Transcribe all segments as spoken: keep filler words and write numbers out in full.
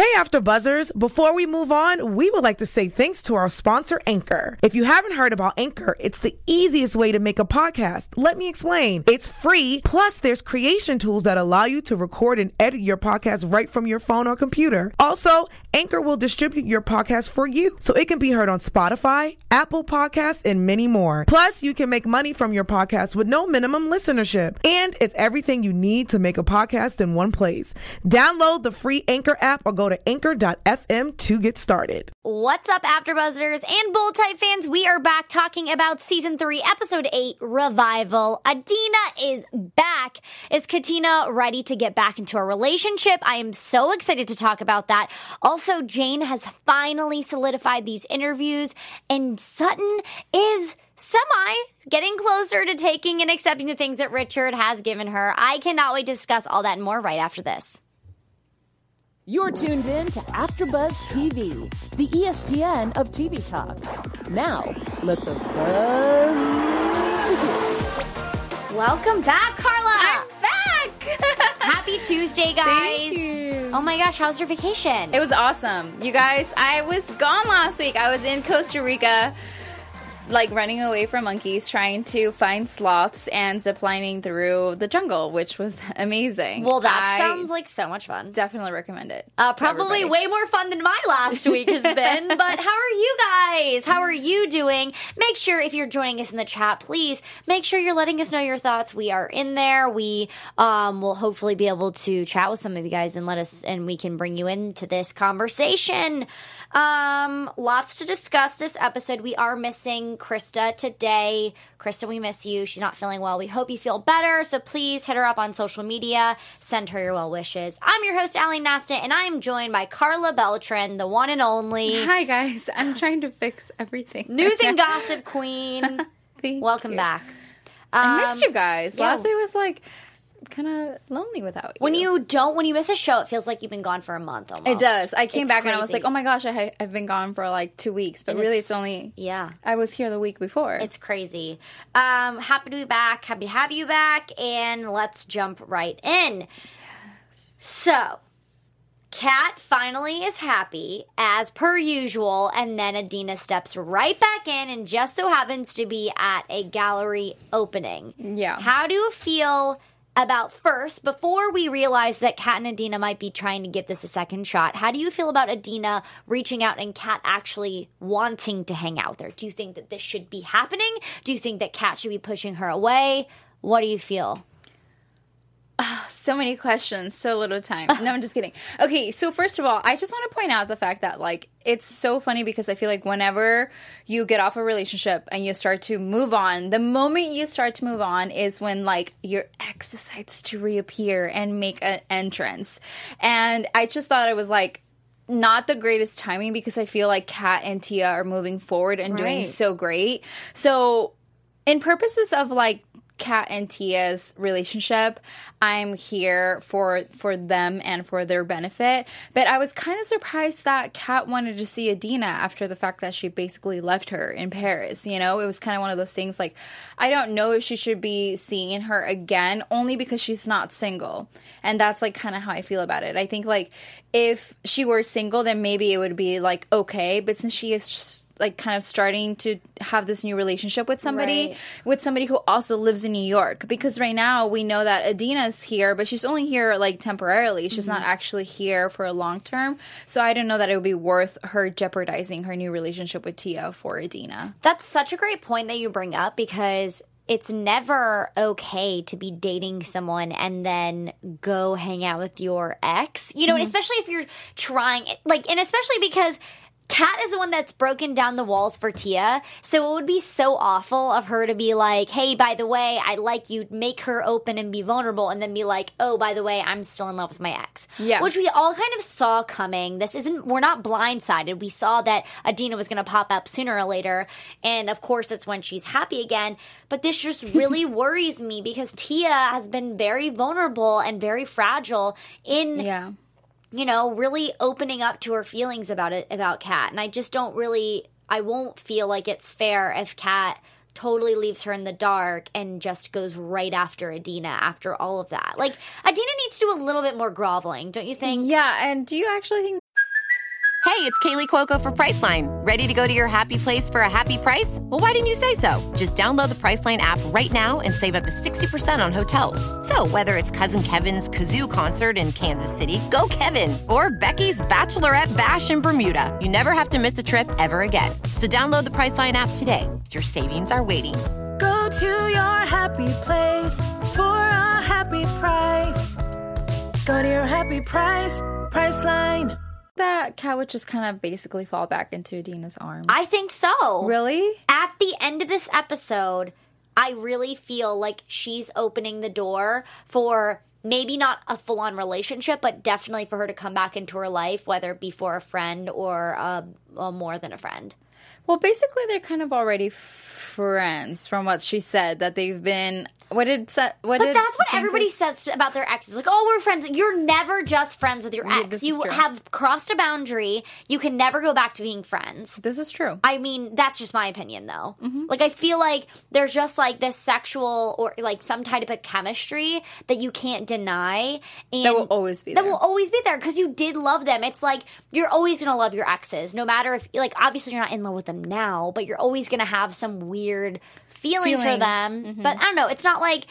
Hey, After Buzzers. Before we move on, we would like to say thanks to our sponsor, Anchor. If you haven't heard about Anchor, it's the easiest way to make a podcast. Let me explain. It's free, plus there's creation tools that allow you to record and edit your podcast right from your phone or computer. Also, Anchor will distribute your podcast for you, so it can be heard on Spotify, Apple Podcasts, and many more. Plus, you can make money from your podcast with no minimum listenership. And it's everything you need to make a podcast in one place. Download the free Anchor app or go to anchor dot f m to get started. What's up, AfterBuzzers and Bold Type fans? We are back talking about Season three, Episode eight, Revival. Adina is back. Is Katina ready to get back into a relationship? I am so excited to talk about that. Also, Jane has finally solidified these interviews, and Sutton is semi getting closer to taking and accepting the things that Richard has given her. I cannot wait to discuss all that and more right after this. You're tuned in to AfterBuzz T V, the E S P N of T V talk. Now, let the buzz begin. Welcome back, Carla. I'm back. Happy Tuesday, guys. Thank you. Oh my gosh, how was your vacation? It was awesome. You guys, I was gone last week. I was in Costa Rica, like running away from monkeys, trying to find sloths and ziplining through the jungle, which was amazing. Well, that I sounds like so much fun. Definitely recommend it. Uh, probably way more fun than my last week has been. But how are you guys? How are you doing? Make sure if you're joining us in the chat, please make sure you're letting us know your thoughts. We are in there. We um, will hopefully be able to chat with some of you guys and let us, and we can bring you into this conversation. Um, lots to discuss this episode. We are missing Krista today. Krista, we miss you. She's not feeling well. We hope you feel better. So please hit her up on social media. Send her your well wishes. I'm your host, Allie Nastat, and I'm joined by Carla Beltran, the one and only. Hi, guys. I'm trying to fix everything. News and gossip queen. Thank Welcome you. back. I Um, missed you guys. yeah. Last week was like kind of lonely without you. When you don't, when you miss a show, it feels like you've been gone for a month almost. It does. I came It's back and I was crazy. like, oh my gosh, I ha- I've been gone for like two weeks. But And really, it's- it's only, Yeah. I was here the week before. It's crazy. Um, happy to be back. Happy to have you back. And let's jump right in. So, Kat finally is happy, as per usual, and then Adina steps right back in and just so happens to be at a gallery opening. Yeah. How do you feel about, first, before we realize that Kat and Adina might be trying to give this a second shot, how do you feel about Adina reaching out and Kat actually wanting to hang out with her? Do you think that this should be happening? Do you think that Kat should be pushing her away? What do you feel? So many questions, so little time. No, I'm just kidding. Okay, so first of all, I just want to point out the fact that, like, it's so funny because I feel like whenever you get off a relationship and you start to move on, the moment you start to move on is when, like, your ex decides to reappear and make an entrance. And I just thought it was, like, not the greatest timing because I feel like Kat and Tia are moving forward and doing Right. so great. So, in purposes of, like, Kat and Tia's relationship, I'm here for for them and for their benefit. But I was kind of surprised that Kat wanted to see Adina after the fact that she basically left her in Paris. You know, it was kind of one of those things like, I don't know if she should be seeing her again only because she's not single. And that's like kind of how I feel about it. I think like if she were single, then maybe it would be like okay. But since she is just like kind of starting to have this new relationship with somebody, Right. with somebody who also lives in New York. Because right now we know that Adina's here, but she's only here like temporarily. She's not actually here for a long term. So I don't know that it would be worth her jeopardizing her new relationship with Tia for Adina. That's such a great point that you bring up because it's never okay to be dating someone and then go hang out with your ex. You know, and especially if you're trying, like, and especially because Kat is the one that's broken down the walls for Tia, so it would be so awful of her to be like, hey, by the way, I like you, make her open and be vulnerable, and then be like, oh, by the way, I'm still in love with my ex. Yeah. Which we all kind of saw coming. This isn't, we're not blindsided. We saw that Adina was going to pop up sooner or later, and of course it's when she's happy again, but this just really worries me because Tia has been very vulnerable and very fragile in... Yeah. you know, really opening up to her feelings about it, about Kat. And I just don't really, I won't feel like it's fair if Kat totally leaves her in the dark and just goes right after Adina after all of that. Like, Adina needs to do a little bit more groveling, don't you think? Yeah, and do you actually think Hey, it's Kaylee Cuoco for Priceline. Ready to go to your happy place for a happy price? Well, why didn't you say so? Just download the Priceline app right now and save up to sixty percent on hotels. So whether it's Cousin Kevin's Kazoo Concert in Kansas City, go Kevin, or Becky's Bachelorette Bash in Bermuda, you never have to miss a trip ever again. So download the Priceline app today. Your savings are waiting. Go to your happy place for a happy price. Go to your happy price, Priceline. That Kat would just kind of basically fall back into Adina's arms. I think so. Really? At the end of this episode, I really feel like she's opening the door for maybe not a full-on relationship, but definitely for her to come back into her life, whether it be for a friend or uh, uh, more than a friend. Well, basically, they're kind of already friends from what she said, that they've been... What did what But did that's what Jane everybody say? says about their exes. Like, oh, we're friends. You're never just friends with your Yeah, ex. this You is true. have crossed a boundary. You can never go back to being friends. This is true. I mean, that's just my opinion, though. Mm-hmm. Like, I feel like there's just, like, this sexual or, like, some type of chemistry that you can't deny. And That will always be That there. will always be there because you did love them. It's like, you're always going to love your exes, no matter if, like, obviously you're not in love with them now, but you're always going to have some weird feelings for Feeling. them. Mm-hmm. But I don't know. It's not like...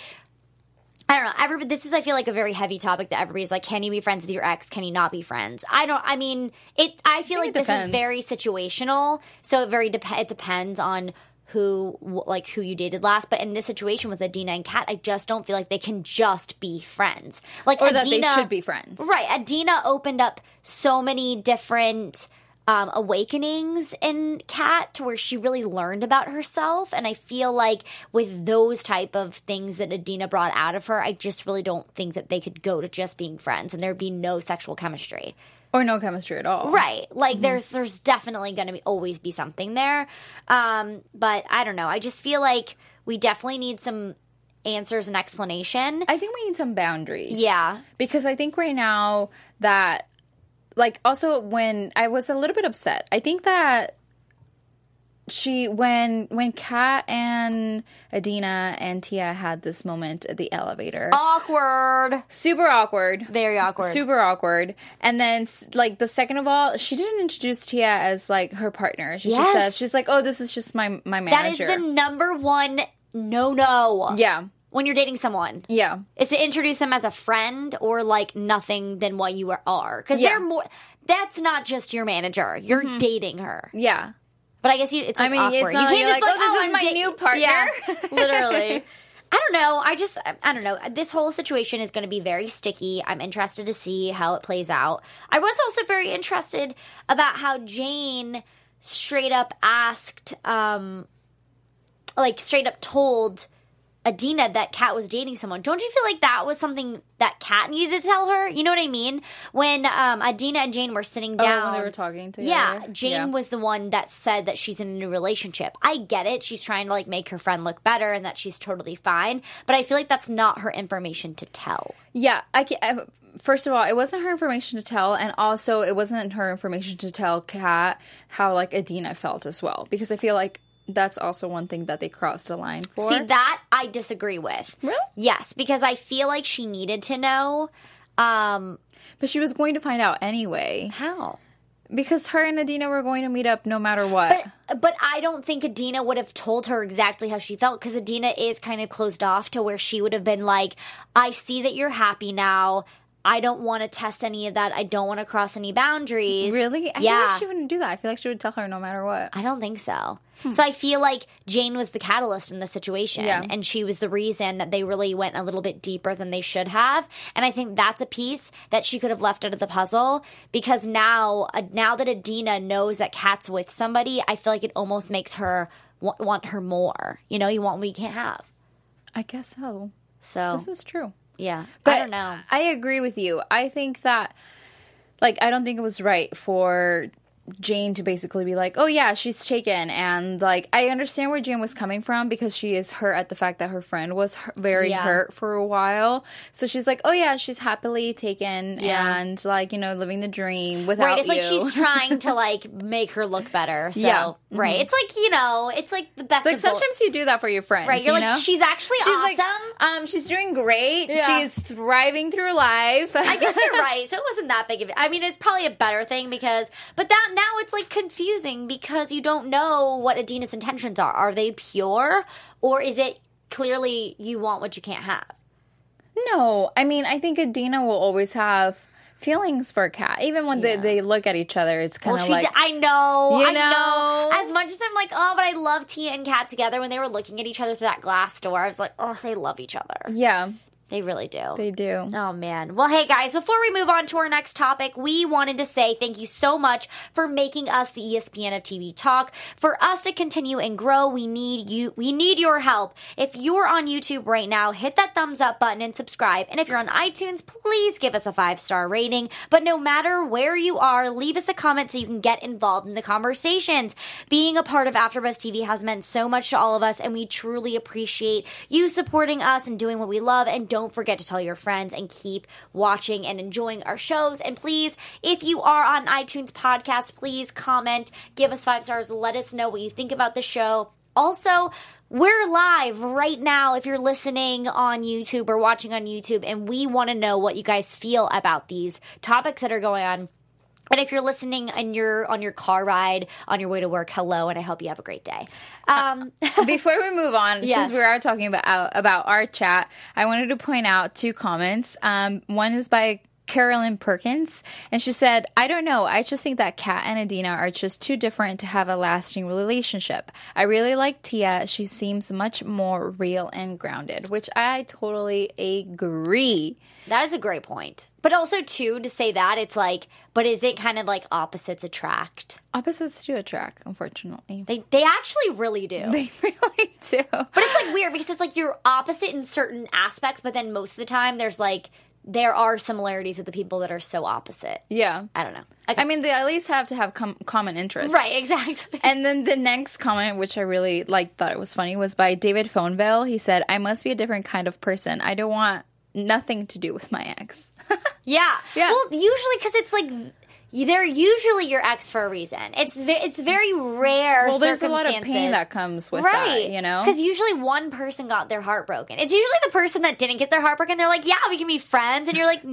I don't know. Everybody, this is, I feel like, a very heavy topic that everybody's like, can you be friends with your ex? Can you not be friends? I don't, I mean, it, I feel I like think it this is depends. very situational. So it very, dep- it depends on who, like, who you dated last. But in this situation with Adina and Kat, I just don't feel like they can just be friends. Like, Or that they Adina- should be friends. Right. Adina opened up so many different um, awakenings in Kat to where she really learned about herself. And I feel like with those type of things that Adina brought out of her, I just really don't think that they could go to just being friends and there'd be no sexual chemistry. Or no chemistry at all. Right. Like there's there's definitely going to be always be something there. Um, but I don't know. I just feel like we definitely need some answers and explanation. I think we need some boundaries. Yeah. Because I think right now that, like, also when I was a little bit upset, I think that she, when, when Kat and Adina and Tia had this moment at the elevator. Awkward. Super awkward. Very awkward. Super awkward. And then, s- like, the second of all, she didn't introduce Tia as, like, her partner. She just Yes. says, she's like, oh, this is just my, my That is manager. the number one no-no. Yeah. When you're dating someone. Yeah. Is to introduce them as a friend or like nothing than what you are. Because Yeah. they're more, that's not just your manager. You're dating her. Yeah. But I guess you, it's I like mean, awkward. it's not you like can't you're just like, be "Oh, this is I'm my da- new partner." Yeah, literally. I don't know. I just, I, I don't know. This whole situation is going to be very sticky. I'm interested to see how it plays out. I was also very interested about how Jane straight up asked, um, like straight up told Adina that Kat was dating someone. Don't you feel like that was something that Kat needed to tell her? You know what I mean? When um, Adina and Jane were sitting down. Oh, when they were talking together? Yeah, Jane Yeah. was the one that said that she's in a new relationship. I get it. She's trying to like make her friend look better and that she's totally fine. But I feel like that's not her information to tell. Yeah, I can, I, first of all, it wasn't her information to tell, and also it wasn't her information to tell Kat how like Adina felt as well, because I feel like that's also one thing that they crossed the line for. See, that I disagree with. Really? Yes, because I feel like she needed to know. Um, But she was going to find out anyway, how? because her and Adina were going to meet up no matter what. But but I don't think Adina would have told her exactly how she felt because Adina is kind of closed off to where she would have been like, I see that you're happy now. I don't want to test any of that. I don't want to cross any boundaries. Really? I yeah. feel like she wouldn't do that. I feel like she would tell her no matter what. I don't think so. So I feel like Jane was the catalyst in the situation. Yeah. And she was the reason that they really went a little bit deeper than they should have. And I think that's a piece that she could have left out of the puzzle because now, uh, now that Adina knows that Kat's with somebody, I feel like it almost makes her wa- want her more. You know, you want what you can't have. I guess so. So, This is true. yeah. But I don't know. I agree with you. I think that, like, I don't think it was right for Jane to basically be like, oh yeah, she's taken. And like, I understand where Jane was coming from because she is hurt at the fact that her friend was hu- very Yeah. hurt for a while. So she's like, oh yeah, she's happily taken Yeah. and like, you know, living the dream without Right, it's you. like she's trying to like make her look better. So, Yeah. right, it's like you know, it's like the best. Like of both- sometimes you do that for your friends, right? You're you like, know? she's actually She's awesome. like, um, she's doing great. Yeah. She's thriving through life. I guess you're right. So it wasn't that big of. I mean, it's probably a better thing because, but that now it's like confusing because you don't know what Adina's intentions are. Are they pure, or is it clearly you want what you can't have? No, I mean, I think Adina will always have feelings for Kat. Even when Yeah. they, they look at each other, it's kind Well, of she. like, d- I know. You I know. know? As much as I'm like, oh, but I love Tia and Kat together. When they were looking at each other through that glass door, I was like, oh, they love each other. yeah, They really do. they do. Oh, man. Well, hey, guys, before we move on to our next topic, we wanted to say thank you so much for making us the E S P N of T V Talk. For us to continue and grow, we need you. We need your help. If you're on YouTube right now, hit that thumbs up button and subscribe. And if you're on iTunes, please give us a five-star rating. But no matter where you are, leave us a comment so you can get involved in the conversations. Being a part of AfterBuzz T V has meant so much to all of us, and we truly appreciate you supporting us and doing what we love. And don't forget to tell your friends and keep watching and enjoying our shows. And please, if you are on iTunes podcast, please comment, give us five stars, let us know what you think about the show. Also, we're live right now if you're listening on YouTube or watching on YouTube, and we want to know what you guys feel about these topics that are going on. And if you're listening and you're on your car ride on your way to work, hello, and I hope you have a great day. Um, Before we move on, Yes. since we are talking about about our chat, I wanted to point out two comments. Um, one is by Carolyn Perkins, and she said, I don't know, I just think that Kat and Adina are just too different to have a lasting relationship. I really like Tia. She seems much more real and grounded, which I totally agree. That is a great point. But also, too, to say that, it's like, but is it kind of like opposites attract? Opposites do attract, unfortunately. They they actually really do. They really do. But it's like weird because it's like you're opposite in certain aspects, but then most of the time there's like, there are similarities with the people that are so opposite. Yeah. I don't know. Okay. I mean, they at least have to have com- common interests. right, exactly. And then the next comment, which I really like, thought it was funny, was by David Phoneville. He said, I must be a different kind of person. I don't want nothing to do with my ex. Yeah. Yeah. Well, usually because it's like they're usually your ex for a reason. It's ve- it's very rare. Well, there's a lot of circumstances. pain that comes with right. that, you know? Because usually one person got their heart broken. It's usually the person that didn't get their heart broken. They're like, yeah, we can be friends. And you're like,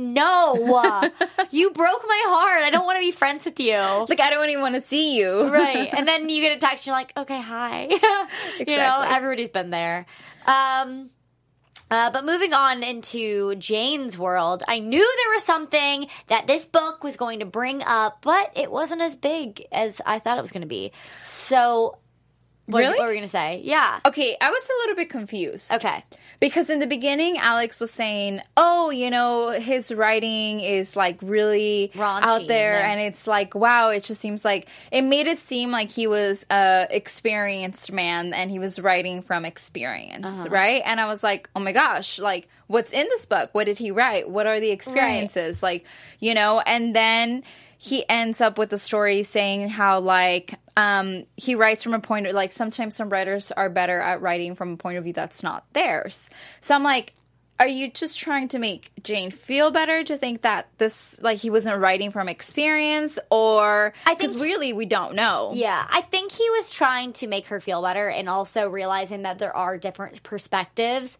no, you broke my heart. I don't want to be friends with you. Like, I don't even want to see you. Right. And then you get a text. You're like, okay, hi. You know, Exactly. everybody's been there. Um, uh, but moving on into Jane's world, I knew there was something that this book was going to bring up, but it wasn't as big as I thought it was going to be. So, what, Really? what were we going to say? Yeah. Okay, I was a little bit confused. Okay. Because in the beginning, Alex was saying, oh, you know, his writing is like really Raunchy, out there. and And it's like, wow, it just seems like, it made it seem like he was a experienced man and he was writing from experience, Uh-huh. right? And I was like, oh my gosh, like, what's in this book? What did he write? What are the experiences? Like, you know, and then he ends up with the story saying how, like, um, he writes from a point of, like, sometimes some writers are better at writing from a point of view that's not theirs. So I'm like, are you just trying to make Jane feel better to think that this, like, he wasn't writing from experience? Or, I because think- really, we don't know. Yeah, I think he was trying to make her feel better and also realizing that there are different perspectives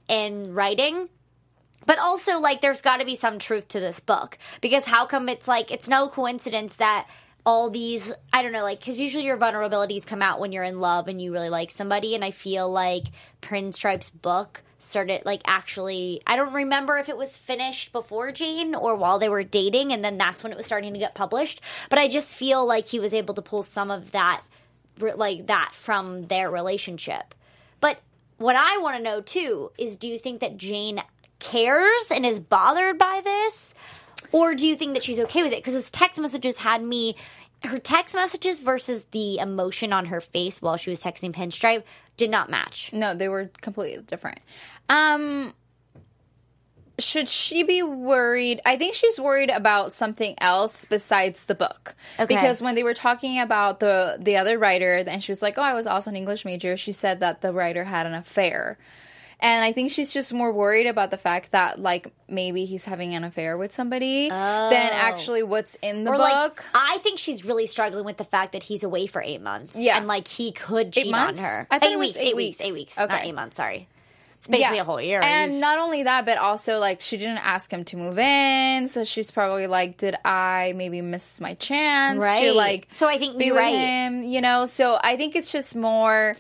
in writing. But also, like, there's got to be some truth to this book. Because how come it's, like, it's no coincidence that all these, I don't know, like, because usually your vulnerabilities come out when you're in love and you really like somebody. And I feel like Pinstripe's book started, like, actually, I don't remember if it was finished before Jane or while they were dating. And then that's when it was starting to get published. But I just feel like he was able to pull some of that, like, that from their relationship. But what I want to know, too, is do you think that Jane cares and is bothered by this, or do you think that she's okay with it? Because his text messages had me, her text messages versus the emotion on her face while she was texting Pinstripe did not match. No, they were completely different. Um, should she be worried? I think she's worried about something else besides the book. Okay. Because when they were talking about the the other writer, and she was like, oh, I was also an English major, she said that the writer had an affair. And I think she's just more worried about the fact that, like, maybe he's having an affair with somebody Oh. than actually what's in the Or book. like, I think she's really struggling with the fact that he's away for eight months. Yeah. And like he could cheat months? on her. I thought eight it was weeks, eight eight weeks, weeks. eight weeks. Okay. Not eight months, sorry. It's basically a whole year. And You've- not only that, but also, like, she didn't ask him to move in, so she's probably like, did I maybe miss my chance to, Right. like, So I think be you're with right. him, you know? So I think it's just more,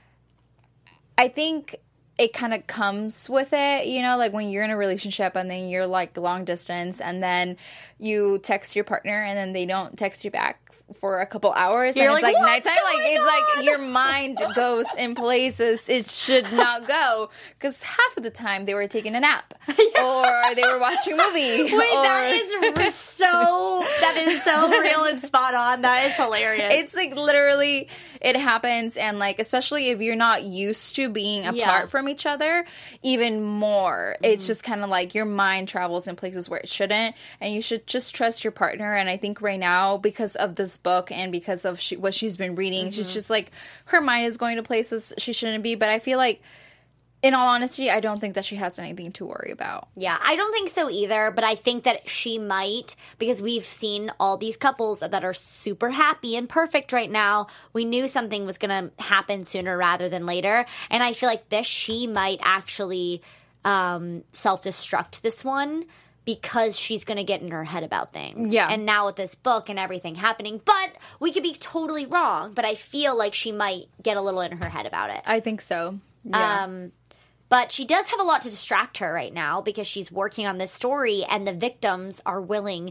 I think it kind of comes with it, you know, like when you're in a relationship and then you're like long distance and then you text your partner and then they don't text you back for a couple hours You're and it's like, like "What's nighttime, like going it's on?" like your mind goes in places it should not go because half of the time they were taking a nap or they were watching a movie. Wait, or, that is so, that is so real and spot on. That is hilarious. It's like literally it happens, and like especially if you're not used to being apart Yeah. from each other, even more. It's just kind of like your mind travels in places where it shouldn't, and you should just trust your partner. And I think right now, because of this book and because of she, what she's been reading, she's just like her mind is going to places she shouldn't be. But I feel like, in all honesty, I don't think that she has anything to worry about. Yeah, I don't think so either, but I think that she might, because we've seen all these couples that are super happy and perfect right now. We knew something was going to happen sooner rather than later, and I feel like this, she might actually um, self-destruct this one because she's going to get in her head about things. Yeah. And now with this book and everything happening, but we could be totally wrong, but I feel like she might get a little in her head about it. I think so. Yeah. Um, but she does have a lot to distract her right now because she's working on this story and the victims are willing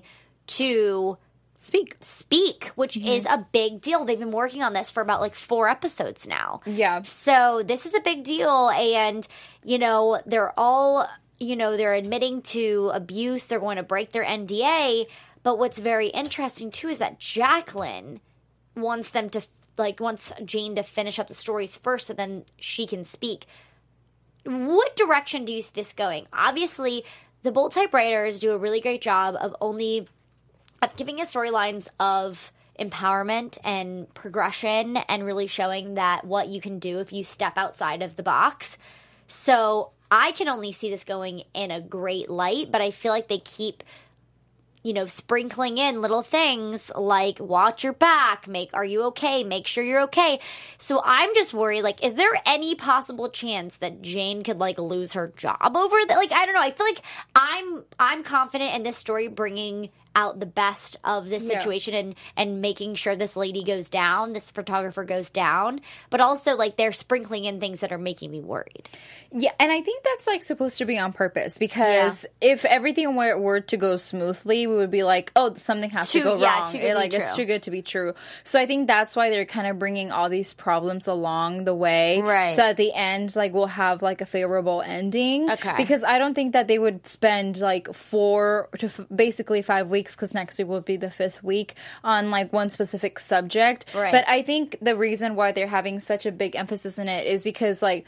to Speak. speak, which is a big deal. They've been working on this for about like four episodes now. Yeah. So this is a big deal. And, you know, they're all, you know, they're admitting to abuse. They're going to break their N D A. But what's very interesting, too, is that Jacqueline wants them to, like, wants Jane to finish up the stories first so then she can speak. What direction do you see this going? Obviously, the Bold Type writers do a really great job of only of giving us storylines of empowerment and progression and really showing that what you can do if you step outside of the box. So I can only see this going in a great light, but I feel like they keep, you know, sprinkling in little things like watch your back, make, are you okay? Make sure you're okay. So I'm just worried, like, is there any possible chance that Jane could like lose her job over that? Like, I don't know. I feel like I'm, I'm confident in this story bringing out the best of this Yeah. situation and, and making sure this lady goes down, this photographer goes down, but also like they're sprinkling in things that are making me worried. Yeah, and I think that's like supposed to be on purpose because if everything were, were to go smoothly, we would be like, oh, something has Too- to go yeah, wrong. too good It, to be like it's true. too good to be true. So I think that's why they're kind of bringing all these problems along the way, Right. So at the end, like we'll have like a favorable ending. Okay. Because I don't think that they would spend like four to f- basically five weeks because next week will be the fifth week on like one specific subject. Right. But I think the reason why they're having such a big emphasis in it is because like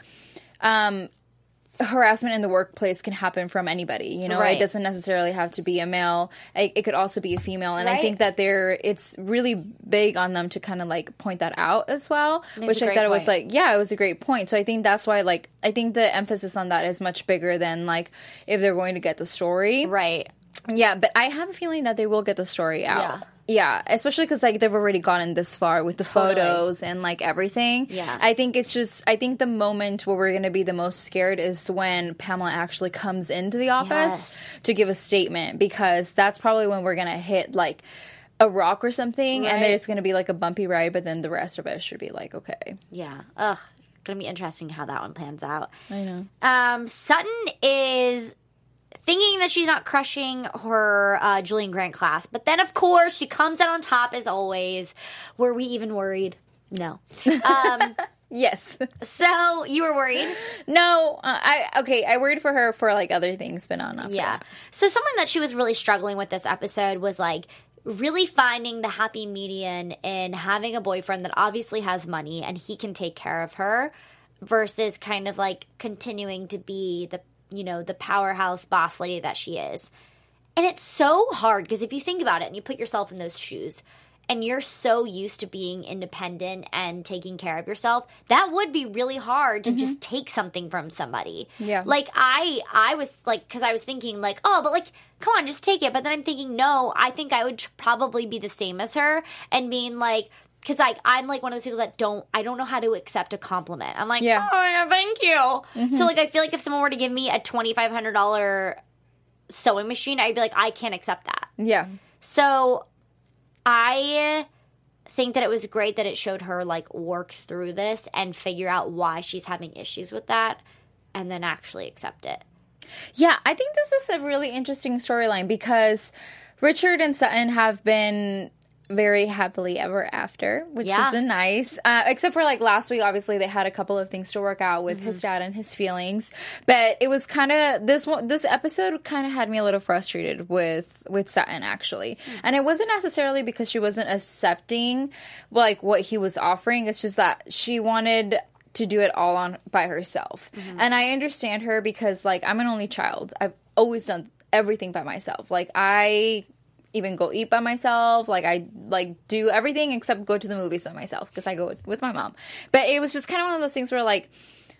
um harassment in the workplace can happen from anybody, you know. Right. It doesn't necessarily have to be a male. It, it could also be a female, and I Right. think that they're it's really big on them to kind of like point that out as well, which a I great thought it was point. like yeah, it was a great point. So I think that's why like I think the emphasis on that is much bigger than like if they're going to get the story. Right. Yeah, but I have a feeling that they will get the story out. Yeah. Yeah, especially because like they've already gotten this far with the Totally. photos and like everything. Yeah. I think it's just I think the moment where we're gonna be the most scared is when Pamela actually comes into the office Yes. to give a statement, because that's probably when we're gonna hit like a rock or something, and then Right. it's gonna be like a bumpy ride, but then the rest of it should be like okay. Yeah. Ugh. Gonna be interesting how that one plans out. I know. Um, Sutton is thinking that she's not crushing her uh, Julian Grant class. But then, of course, she comes out on top as always. Were we even worried? No. Um, Yes. so you were worried? No. Uh, I okay. I worried for her for like other things, but not enough. Yeah. So something that she was really struggling with this episode was like really finding the happy median in having a boyfriend that obviously has money and he can take care of her versus kind of like continuing to be the you know, the powerhouse boss lady that she is. And it's so hard because if you think about it and you put yourself in those shoes and you're so used to being independent and taking care of yourself, that would be really hard to mm-hmm. just take something from somebody. Yeah. Like, I I was, like, because I was thinking, like, oh, but, like, come on, just take it. But then I'm thinking, no, I think I would probably be the same as her and being, like, because, like, I'm, like, one of those people that don't, I don't know how to accept a compliment. I'm like, yeah. oh, yeah, thank you. Mm-hmm. So, like, I feel like if someone were to give me a twenty-five hundred dollars sewing machine, I'd be like, I can't accept that. Yeah. So I think that it was great that it showed her, like, work through this and figure out why she's having issues with that and then actually accept it. Yeah, I think this was a really interesting storyline because Richard and Sutton have been very happily ever after, which Yeah. has been nice. Uh, except for, like, last week, obviously, they had a couple of things to work out with Mm-hmm. his dad and his feelings. But it was kind of, this one, this episode kind of had me a little frustrated with, with Sutton, actually. Mm-hmm. And it wasn't necessarily because she wasn't accepting, like, what he was offering. It's just that she wanted to do it all on by herself. Mm-hmm. And I understand her because, like, I'm an only child. I've always done everything by myself. Like, I even go eat by myself. Like, I, like, do everything except go to the movies by myself because I go with, with my mom. But it was just kind of one of those things where, like,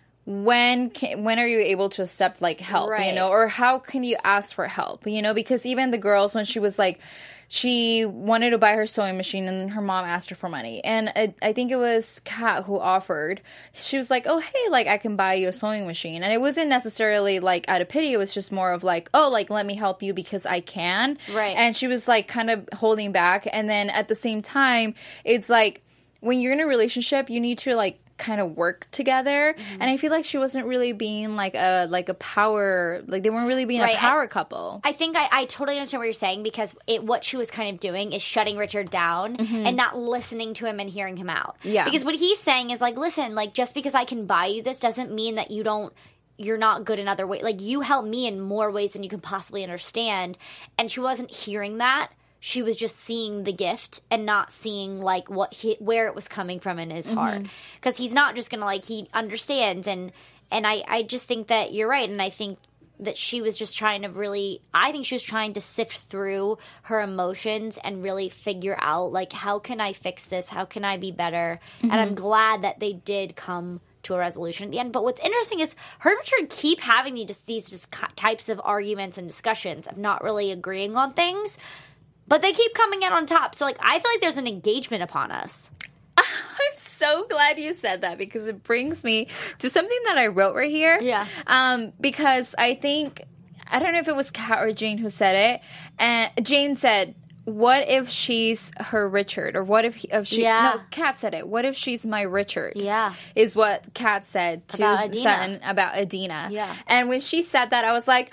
when can, when are you able to accept, like, help, Right. you know? Or how can you ask for help, you know? Because even the girls, when she was, like, she wanted to buy her sewing machine and her mom asked her for money. And I, I think it was Kat who offered. She was like, oh, hey, like, I can buy you a sewing machine. And it wasn't necessarily, like, out of pity. It was just more of, like, oh, like, let me help you because I can. Right. And she was, like, kind of holding back. And then at the same time, it's like, when you're in a relationship, you need to, like, kind of work together. Mm-hmm. And I feel like she wasn't really being like a like a power, like they weren't really being Right. a power I, couple. I think I, I totally understand what you're saying because it, what she was kind of doing is shutting Richard down Mm-hmm. and not listening to him and hearing him out. Yeah. Because what he's saying is like, listen, like just because I can buy you this doesn't mean that you don't you're not good in other ways. Like you help me in more ways than you can possibly understand. And she wasn't hearing that. She was just seeing the gift and not seeing like what he, where it was coming from in his mm-hmm. heart. Because he's not just gonna like he understands and and I, I just think that you're right. And I think that she was just trying to really I think she was trying to sift through her emotions and really figure out like how can I fix this? How can I be better? Mm-hmm. And I'm glad that they did come to a resolution at the end. But what's interesting is her and Richard keep having these these just types of arguments and discussions of not really agreeing on things. But they keep coming out on top. So, like, I feel like there's an engagement upon us. I'm so glad you said that because it brings me to something that I wrote right here. Yeah. Um, because I think, I don't know if it was Kat or Jane who said it. And Jane said, what if she's her Richard? Or what if, he, if she... Yeah. No, Kat said it. What if she's my Richard? Yeah. Is what Kat said to About Adina. Sutton about Adina. Yeah. And when she said that, I was like...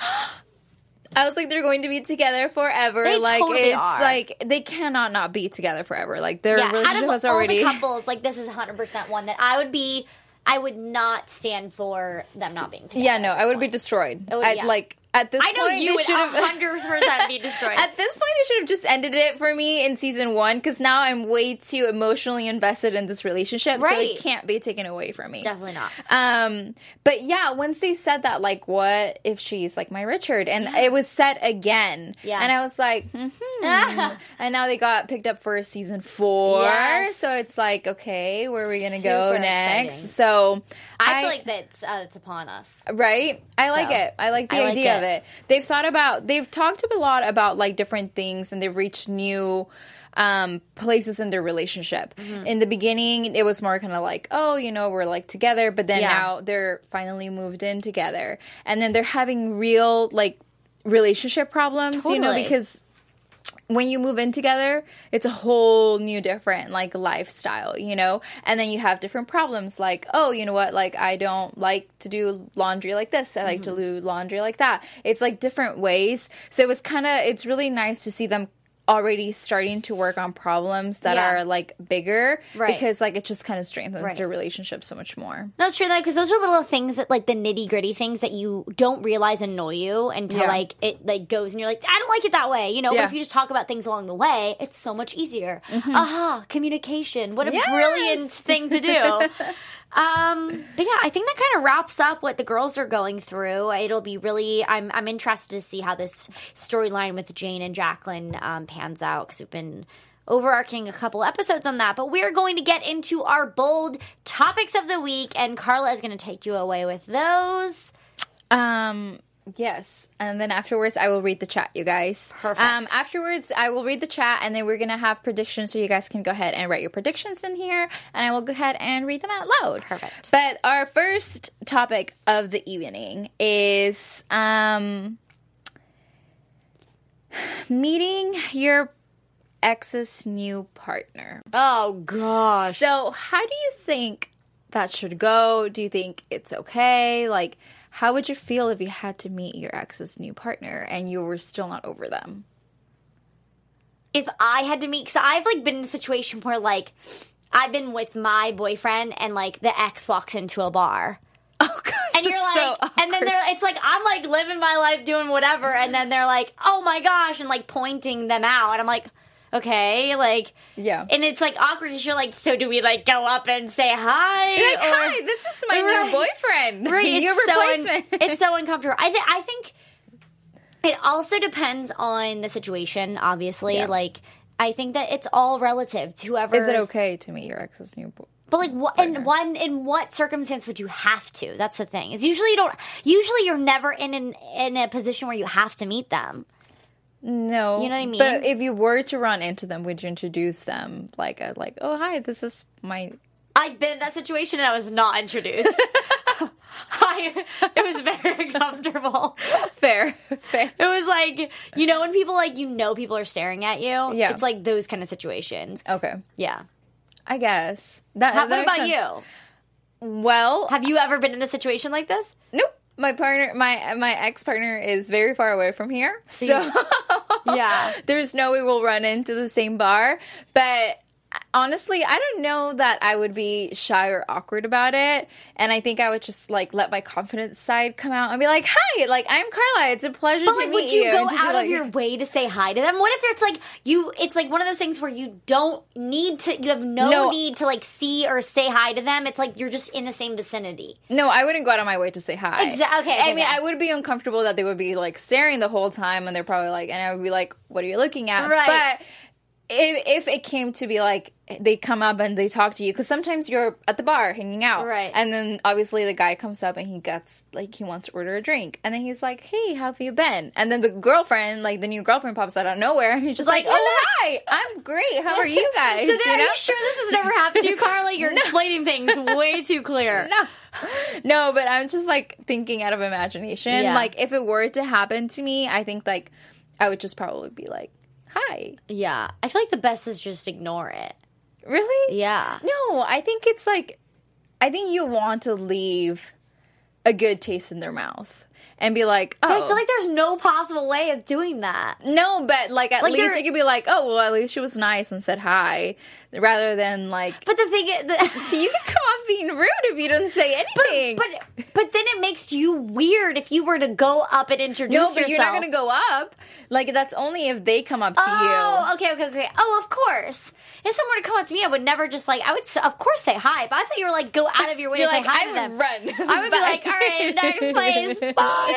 I was like, they're going to be together forever. They like totally it's are. like they cannot not be together forever. Like their Yeah, relationship out of has all already. the couples, like, this is one hundred percent one that I would be... I would not stand for them not being together. Yeah, no, at I this would be point. destroyed. It would- I'd, yeah. like at this I know point, you they would should have one hundred percent be destroyed. At this point, they should have just ended it for me in season one because now I'm way too emotionally invested in this relationship, so Right. it can't be taken away from me. Definitely not. Um, but yeah, once they said that, like, what if she's like my Richard? And it was said again. Yeah. And I was like, hmm. And now they got picked up for season four. Yes. So it's like, okay, where are we going to go Super next? exciting. So I, feel like that's uh, it's upon us. Right? I like So, it. I like the I like idea of it. it. They've thought about, they've talked a lot about like different things and they've reached new um, places in their relationship. Mm-hmm. In the beginning, it was more kind of like, oh, you know, we're like together, but then Yeah. now they're finally moved in together. And then they're having real like relationship problems, you know, Totally. because when you move in together, it's a whole new different like lifestyle, you know? And then you have different problems like, oh, you know what? Like I don't like to do laundry like this. I like Mm-hmm. to do laundry like that. It's like different ways. So it was kind of, it's really nice to see them already starting to work on problems that Yeah. are like bigger Right. because like it just kind of strengthens Right. their relationship so much more. No, it's true though, because those are little things that, like, the nitty gritty things that you don't realize annoy you until Yeah. like it like goes and you're like, I don't like it that way, you know. Yeah. But if you just talk about things along the way, it's so much easier. Aha, communication! What a Yes. brilliant thing to do. Um, but yeah, I think that kind of wraps up what the girls are going through. It'll be really, I'm I'm interested to see how this storyline with Jane and Jacqueline um, pans out, because we've been overarching a couple episodes on that. But we're going to get into our bold topics of the week, and Carla is going to take you away with those. Um... Yes, and then afterwards I will read the chat, you guys. Perfect. Um, afterwards I will read the chat, and then we're going to have predictions, so you guys can go ahead and write your predictions in here, and I will go ahead and read them out loud. Perfect. But our first topic of the evening is um, meeting your ex's new partner. Oh, gosh. So how do you think that should go? Do you think it's okay? Like, how would you feel if you had to meet your ex's new partner and you were still not over them? If I had to meet, because I've like been in a situation where like I've been with my boyfriend and like the ex walks into a bar. Oh gosh, and you're like, so and then they're, it's like I'm like living my life doing whatever, and then they're like, oh my gosh, and like pointing them out, and I'm like, okay, like, yeah, and it's like awkward because you're like, so do we like go up and say hi? You're like, or, hi, this is my right, new boyfriend, right? Your It's replacement. So un- it's so uncomfortable. I think I think it also depends on the situation. Obviously, Yeah. like I think that it's all relative to whoever. Is it okay to meet your ex's new boyfriend? But like, what, in one in what circumstance would you have to? That's the thing. Is usually you don't. Usually you're never in an in a position where you have to meet them. No, You know what I mean? But if you were to run into them, would you introduce them like a like, oh hi, this is my. I've been in that situation and I was not introduced. I, it was very uncomfortable. Fair, fair. It was like, you know, when people like, you know, people are staring at you. Yeah. It's like those kind of situations. Okay, Yeah. I guess that. How, that what makes about sense. you? Well, Have you ever been in a situation like this? nope. My partner, my my ex partner, is very far away from here, so Yeah. there's no way we'll run into the same bar. But honestly, I don't know that I would be shy or awkward about it, and I think I would just like let my confidence side come out and be like, "Hi, like I'm Carla. It's a pleasure But to like, meet would you go And just be out like- of your way to say hi to them? What if it's like you? It's like one of those things where you don't need to. You have no, No. need to like see or say hi to them. It's like you're just in the same vicinity. No, I wouldn't go out of my way to say hi. Exa- okay, okay, I mean, okay. I would be uncomfortable that they would be like staring the whole time, and they're probably like, and I would be like, "What are you looking at?" Right. But if if it came to be like they come up and they talk to you, because sometimes you're at the bar hanging out, Right. And then obviously the guy comes up and he gets like he wants to order a drink, and then he's like, "Hey, how have you been?" And then the girlfriend, like the new girlfriend, pops out of nowhere, and he's just like, like, "Oh hi, I'm great. How are you guys?" So then, You are know? you sure this has never happened to you, Carla? You're explaining things way too clear. No. No, but I'm just like thinking out of imagination. Yeah. Like if it were to happen to me, I think like I would just probably be like, "Hi." Yeah, I feel like the best is just ignore it. Really? Yeah. No, I think it's like I think you want to leave a good taste in their mouth and be like, "Oh." But I feel like there's no possible way of doing that. no, but like at Like, least there- you could be like, "Oh, well, at least she was nice and said hi," rather than like But the thing is, the, you could come off being rude if you don't say anything. but but then it makes you weird if you were to go up and introduce no, yourself. but you're not going to go up. Like that's only if they come up to you. Oh, okay, okay, okay. Oh, of course. If someone were to come up to me, I would never just like. I would, s- of course, say hi. But I thought you were like, go out of your way You're to like, say hi I to would them. run. I would be Bye. like, all right, next place,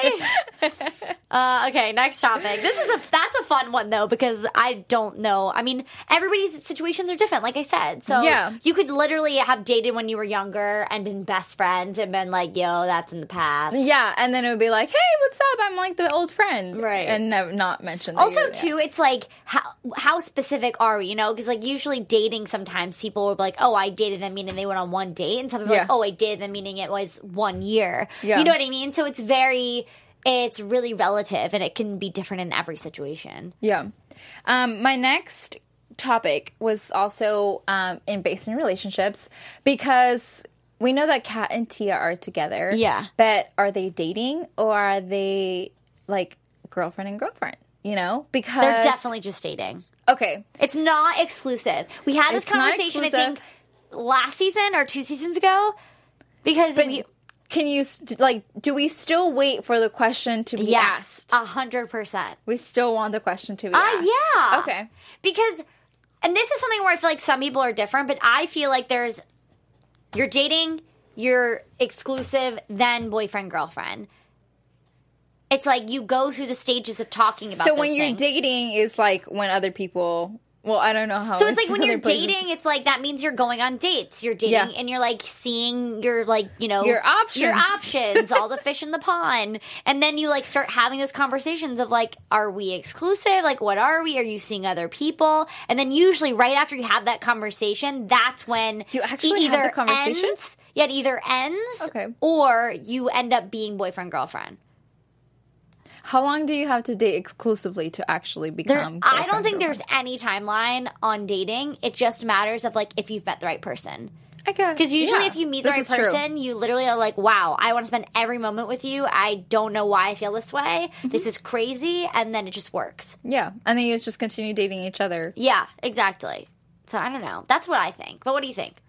bye. uh, okay, next topic. This is a that's a fun one though because I don't know. I mean, everybody's situations are different, like I said. So Yeah. you could literally have dated when you were younger and been best friends and been like, yo, that's in the past. Yeah, and then it would be like, "Hey, what's up? I'm like the old friend," Right. And never, not mention. That Also, you're the too, ex. it's like how how specific are we? You know, because like usually dating, sometimes people will be like, "Oh, I dated them," meaning they went on one date, and some people are Yeah. like, "Oh, I dated them," meaning it was one year. Yeah. You know what I mean? So it's very, it's really relative, and it can be different in every situation. Yeah. Um, my next topic was also um, in based in relationships because we know that Kat and Tia are together. Yeah. But are they dating or are they like girlfriend and girlfriend? You know, because They're definitely just dating. okay. It's not exclusive. We had this It's not conversation, I exclusive. think, last season or two seasons ago, because But we. can you st- like? Do we still wait for the question to be Yes, asked? a hundred percent. We still want the question to be Uh, asked. yeah. Okay. Because, and this is something where I feel like some people are different, but I feel like there's, you're dating you're exclusive, then boyfriend, girlfriend. It's like you go through the stages of talking about So those when you're things. dating is like when other people... Well, I don't know how. So it's like when other you're places. dating, it's like that means you're going on dates. You're dating Yeah. and you're like seeing your like, you know, Your options. your options, all the fish in the pond. And then you like start having those conversations of like, are we exclusive? Like, what are we? Are you seeing other people? And then usually right after you have that conversation, that's when You actually it have either the conversation? ends, yeah, it either ends Okay. or you end up being boyfriend, girlfriend. How long do you have to date exclusively to actually There, become? I don't think girlfriend, there's any timeline on dating. It just matters of like if you've met the right person. I guess Because usually yeah, if you meet the this right is true. person, you literally are like, wow, I want to spend every moment with you. I don't know why I feel this way. Mm-hmm. This is crazy. And then it just works. Yeah, and then you just continue dating each other. Yeah, exactly. So I don't know. That's what I think. But what do you think?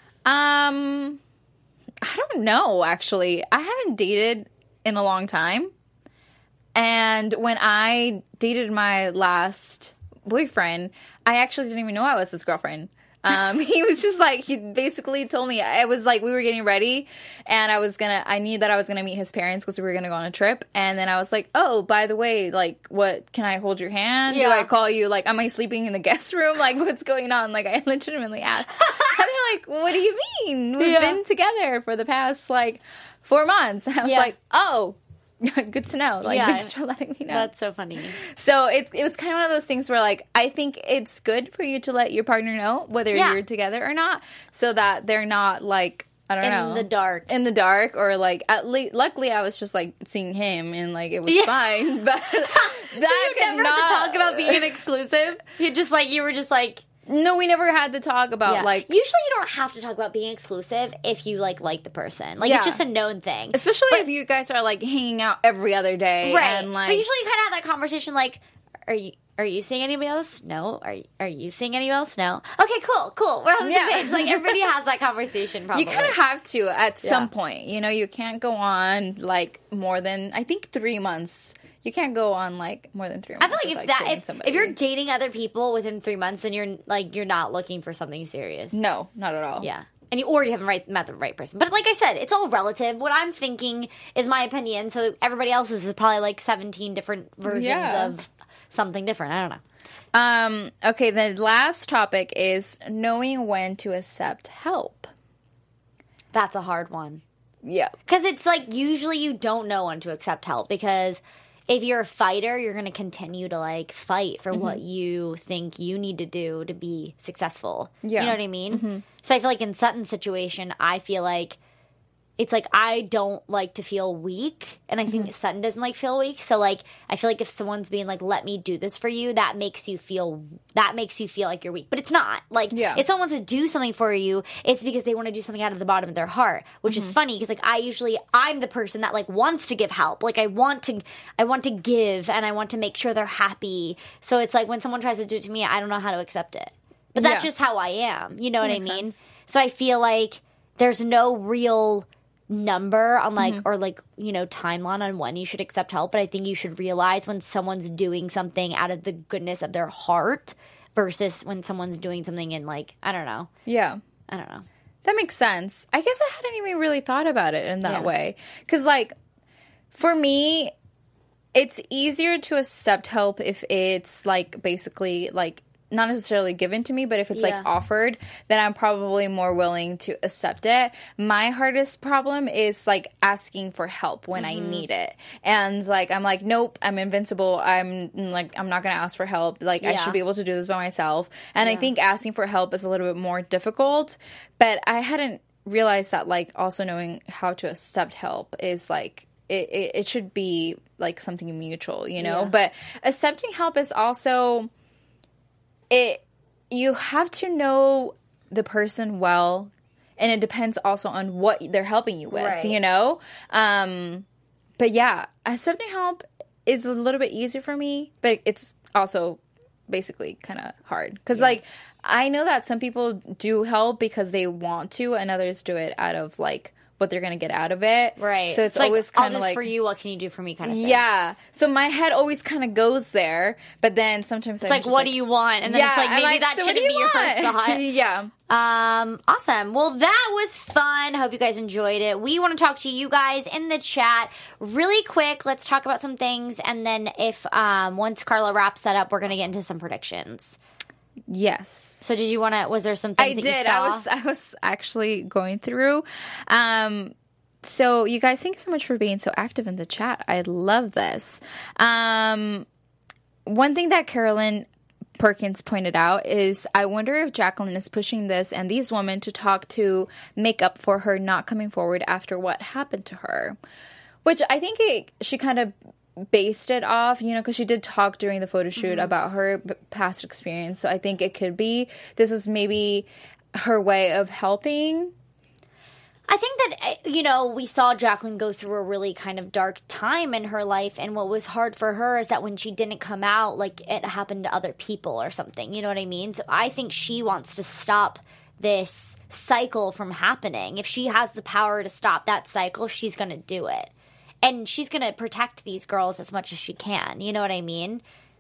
Um, I don't know. Actually, I haven't dated in a long time, and when I dated my last boyfriend, I actually didn't even know I was his girlfriend. Um, he was just like, he basically told me, I was like, we were getting ready and I was gonna, I knew that I was gonna meet his parents because we were gonna go on a trip. And then I was like, oh, by the way, like, what, can I hold your hand? Do Yeah. I call you? Like, am I sleeping in the guest room? Like, what's going on? Like, I legitimately asked. And they're like, what do you mean? We've Yeah. been together for the past, like, four months. And I was Yeah. like, oh, good to know. Like, Yeah. thanks for letting me know. That's so funny. So it's it was kind of one of those things where like I think it's good for you to let your partner know whether Yeah. you're together or not, so that they're not like I don't In know the dark. in the dark or like at least. Luckily, I was just like seeing him and like it was Yeah. fine. But that So you could never not had to talk about being an exclusive? You just like, you were just like, No, we never had to talk about yeah. like. Usually you don't have to talk about being exclusive if you like like the person. Like Yeah. it's just a known thing. Especially if you guys are like hanging out every other day, Right. And like, but usually you kind of have that conversation like, are you are you seeing anybody else? No. Are you, are you seeing anybody else? No. Okay, cool, cool. We're on the Yeah. same page. Like everybody has that conversation probably. you kind of have to at Yeah. some point. You know, you can't go on like more than I think three months. You can't go on like more than three months. I feel like with, if that dating if, somebody. if you're dating other people within three months, then you're like you're not looking for something serious. no, not at all. Yeah. And you, or you haven't right, met the right person. But like I said, it's all relative. What I'm thinking is my opinion. So everybody else's is probably like seventeen different versions Yeah. of something different. I don't know. Um. Okay. The last topic is knowing when to accept help. That's a hard one. Yeah. Because it's like usually you don't know when to accept help because if you're a fighter, you're going to continue to like fight for what you think you need to do to be successful. Yeah. You know what I mean? So I feel like in Sutton's situation, I feel like it's like I don't like to feel weak, and I think Sutton doesn't like feel weak. So like I feel like if someone's being like, "Let me do this for you," that makes you feel that makes you feel like you're weak. But it's not. Like Yeah. if someone wants to do something for you, it's because they want to do something out of the bottom of their heart, which is funny because like I usually I'm the person that like wants to give help. Like I want to I want to give and I want to make sure they're happy. So it's like when someone tries to do it to me, I don't know how to accept it. But that's Yeah. just how I am. You know what I makes mean? sense. So I feel like there's no real number on like or like you know timeline on when you should accept help, but I think you should realize when someone's doing something out of the goodness of their heart versus when someone's doing something in like I don't know Yeah. I don't know That makes sense. I guess I hadn't even really thought about it in that Yeah. way. Because, like, for me, it's easier to accept help if it's, like, basically, like, not necessarily given to me, but if it's, Yeah. like, offered, then I'm probably more willing to accept it. My hardest problem is, like, asking for help when Mm-hmm. I need it. And, like, I'm like, nope, I'm invincible. I'm, like, I'm not going to ask for help. Like, I Yeah. should be able to do this by myself. And I think asking for help is a little bit more difficult, but I hadn't realized that, like, also knowing how to accept help is, like, it, it, it should be, like, something mutual, you know? Yeah. But accepting help is also... it you have to know the person well, and it depends also on what they're helping you with, Right. you know? Um, but yeah, accepting help is a little bit easier for me, but it's also basically kind of hard. Because, like, I know that some people do help because they want to, and others do it out of, like, what they're gonna get out of it. Right. So it's, like, always I'll kind do of this like for you. What can you do for me? Kind of thing. yeah. So my head always kind of goes there, but then sometimes It's like, what do you want? And then yeah, it's like, I'm maybe that so what shouldn't do be your want? first thought. yeah. Um, awesome. Well, that was fun. Hope you guys enjoyed it. We want to talk to you guys in the chat really quick. Let's talk about some things, and then if um once Carla wraps that up, we're gonna get into some predictions. Yes. So, did you want to? Was there some things I that did. you saw? I was I was actually going through. Um, so you guys, thank you so much for being so active in the chat. I love this. Um, one thing that Carolyn Perkins pointed out is, I wonder if Jacqueline is pushing this and these women to talk to make up for her not coming forward after what happened to her, which I think it, she kind of based it off, you know, because she did talk during the photo shoot mm-hmm. about her b- past experience. So I think it could be this is maybe her way of helping. I think that, you know, we saw Jacqueline go through a really kind of dark time in her life, and what was hard for her is that when she didn't come out, like, it happened to other people or something, you know what I mean? So I think she wants to stop this cycle from happening. If she has the power to stop that cycle, she's going to do it. And she's going to protect these girls as much as she can. You know what I mean?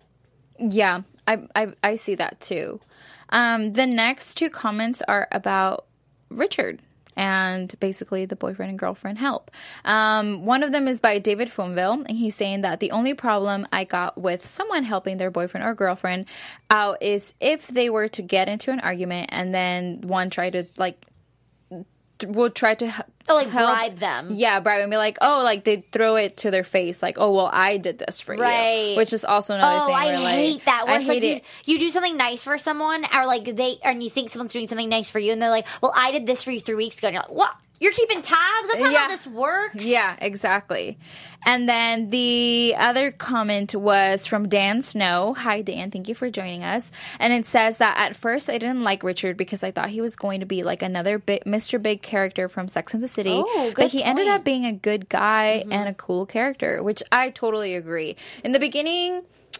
Yeah, I I, I see that too. Um, the next two comments are about Richard and basically the boyfriend and girlfriend help. Um, one of them is by David Fonville, and he's saying that the only problem I got with someone helping their boyfriend or girlfriend out is if they were to get into an argument and then one try to, like, will try to h- oh, like help. bribe them. Yeah, bribe and be like, oh, like they throw it to their face, like, oh, well, I did this for right. you, which is also another oh, thing. I where, hate like, that. Where I it's hate like it. You, you do something nice for someone, or like they, and you think someone's doing something nice for you, and they're like, well, I did this for you three weeks ago, and you're like, what? You're keeping tabs? That's not Yeah. how this works. Yeah, exactly. And then the other comment was from Dan Snow. Hi, Dan. Thank you for joining us. And it says that at first I didn't like Richard because I thought he was going to be like another big, Mister Big character from Sex and the City. Oh, good but he ended point. up being a good guy mm-hmm. and a cool character, which I totally agree. In the beginning,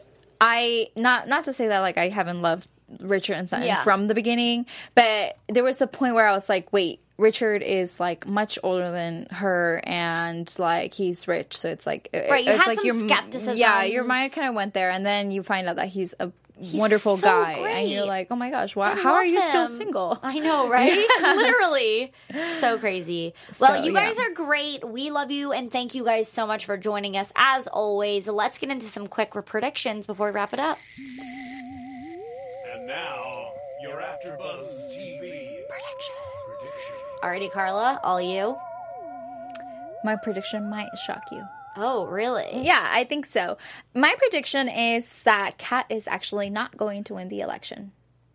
I not not to say that like I haven't loved Richard and Sutton Yeah. from the beginning, but there was the point where I was like, wait, Richard is like much older than her, and like he's rich, so it's like Right, you it's had like some your skepticism. yeah, your mind kind of went there, and then you find out that he's a He's wonderful so guy, great. and you're like, oh my gosh, why, I how are love you still him. single? I know, right? Literally. So crazy. Well, So, you guys yeah. are great. We love you, and thank you guys so much for joining us. As always, let's get into some quick predictions before we wrap it up. And now, your AfterBuzz T V Prediction. prediction. Alrighty, Carla, all you. My prediction might shock you. Oh, really? Yeah, I think so. My prediction is that Kat is actually not going to win the election.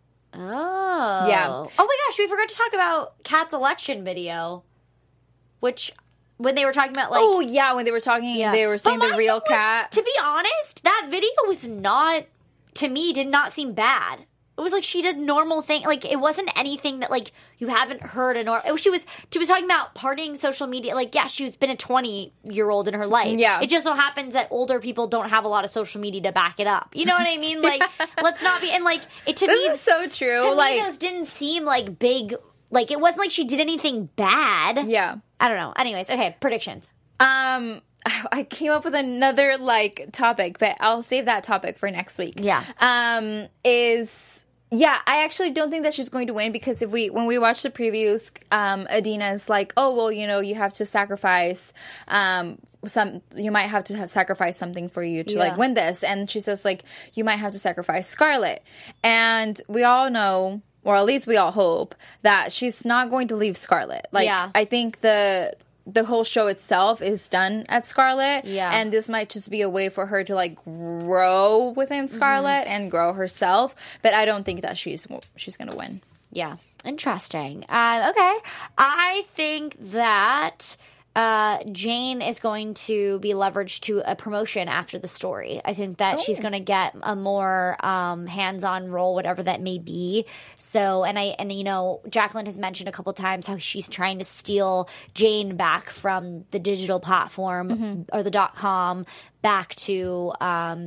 Oh. Yeah. Oh my gosh, we forgot to talk about Kat's election video. Which, when they were talking about, like... Oh, yeah, when they were talking, Yeah. they were saying But the my real thing was, Kat. To be honest, that video was not, to me, did not seem bad. It was like she did normal thing. Like, it wasn't anything that, like, you haven't heard. A normal. She was she was talking about partying social media. Like, yeah, she's been a twenty-year-old in her life. Yeah. It just so happens that older people don't have a lot of social media to back it up. You know what I mean? Like, let's not be... And, like, it to This me... is so true. To like, me, those didn't seem like big... Like, it wasn't like she did anything bad. yeah. I don't know. Anyways, okay, predictions. Um, I came up with another like topic, but I'll save that topic for next week. Yeah. Um, is yeah, I actually don't think that she's going to win because if we when we watch the previews, um, Adina's like, oh well, you know, you have to sacrifice, um, some you might have to sacrifice something for you to Yeah. like win this, and she says like you might have to sacrifice Scarlett, and we all know. Or at least we all hope that she's not going to leave Scarlett. Like, Yeah. I think the the whole show itself is done at Scarlett. Yeah. And this might just be a way for her to, like, grow within Scarlett and grow herself. But I don't think that she's she's going to win. Yeah. Interesting. Uh, okay. I think that uh, Jane is going to be leveraged to a promotion after the story. I think that she's going to get a more um, hands-on role, whatever that may be. So, and I, and you know, Jacqueline has mentioned a couple times how she's trying to steal Jane back from the digital platform or the dot com back to, um,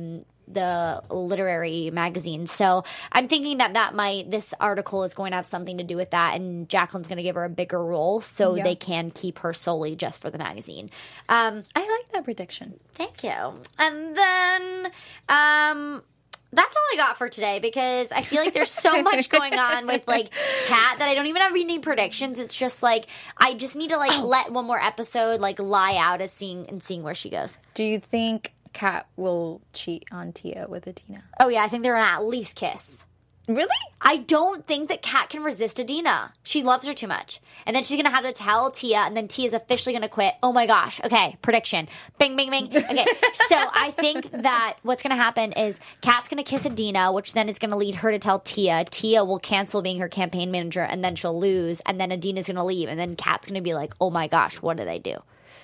the literary magazine. So I'm thinking that that might this article is going to have something to do with that, and Jacqueline's going to give her a bigger role so Yeah. they can keep her solely just for the magazine. Um, I like that prediction. Thank you. And then um that's all I got for today because I feel like there's so much going on with like Kat that I don't even have any predictions. It's just like I just need to like Oh. let one more episode like lie out as seeing and seeing where she goes. Do you think Kat will cheat on Tia with Adina? Oh yeah, I think they're gonna at least kiss. Really? I don't think that Kat can resist Adina. She loves her too much. And then she's going to have to tell Tia, and then Tia's officially going to quit. Oh my gosh. Okay, prediction. Bing, bing, bing. Okay, so I think that what's going to happen is Kat's going to kiss Adina, which then is going to lead her to tell Tia. Tia will cancel being her campaign manager, and then she'll lose, and then Adina's going to leave, and then Kat's going to be like, oh my gosh, what did I do?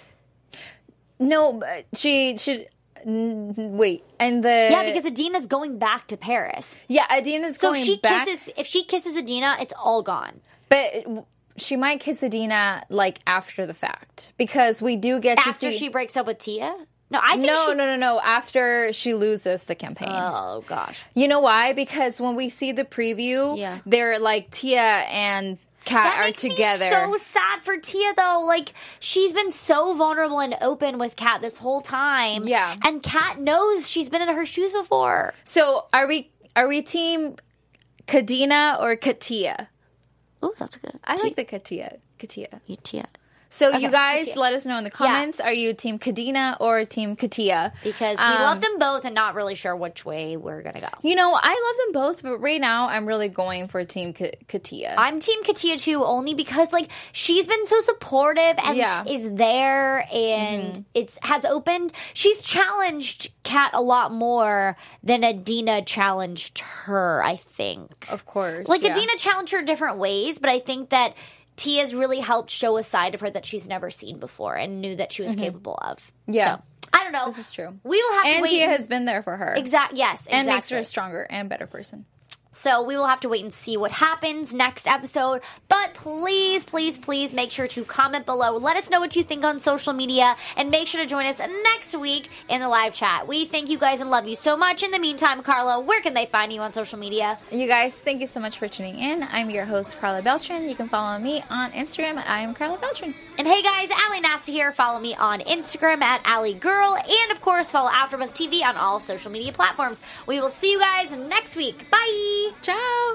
No, but she should. n- Wait, and the Yeah, because Adina's going back to Paris. yeah, Adina's So going if she back, kisses, if she kisses Adina, it's all gone. but she might kiss Adina like after the fact because we do get to After see. she breaks up with Tia? No, I think no, she... no, no, no. After she loses the campaign. Oh, gosh. You know why? Because when we see the preview, Yeah. they're like Tia and Kat That are makes together. me so sad for Tia, though. Like, she's been so vulnerable and open with Kat this whole time. Yeah. And Kat knows she's been in her shoes before. So are we? Are we team Kadina or Katia? Ooh, that's good. I like the Katia. Katia. You, Tia. So Okay, you guys, Katia. let us know in the comments. Are you team Kadina or team Katia? Because we Um, love them both and not really sure which way we're going to go. You know, I love them both, but right now I'm really going for team Ka- Katia. I'm Team Katia too, only because like she's been so supportive and Yeah. is there, and it's has opened. She's challenged Kat a lot more than Adina challenged her. I think, of course. like yeah. Adina challenged her different ways, but I think that Tia's really helped show a side of her that she's never seen before and knew that she was capable of. Yeah. So, I don't know. This is true. We will have to And wait. Tia has been there for her. exact yes, And exactly. makes her a stronger and better person. So we will have to wait and see what happens next episode. But please, please, please make sure to comment below. Let us know what you think on social media. And make sure to join us next week in the live chat. We thank you guys and love you so much. In the meantime, Carla, where can they find you on social media? You guys, thank you so much for tuning in. I'm your host, Carla Beltran. You can follow me on Instagram at I am Carla Beltran. And hey guys, Allie Nasty here. Follow me on Instagram at Allie Girl. And of course, follow AfterBuzz T V on all social media platforms. We will see you guys next week. Bye! Ciao!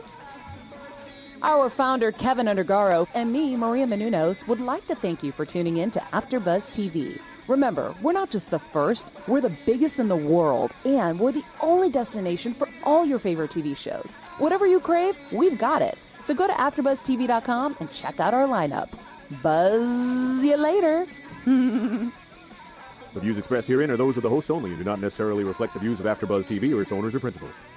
Our founder, Kevin Undergaro, and me, Maria Menounos, would like to thank you for tuning in to AfterBuzz T V. Remember, we're not just the first, we're the biggest in the world, and we're the only destination for all your favorite T V shows. Whatever you crave, we've got it. So go to after buzz T V dot com and check out our lineup. Buzz you later. The views expressed herein are those of the hosts only and do not necessarily reflect the views of AfterBuzz T V or its owners or principals.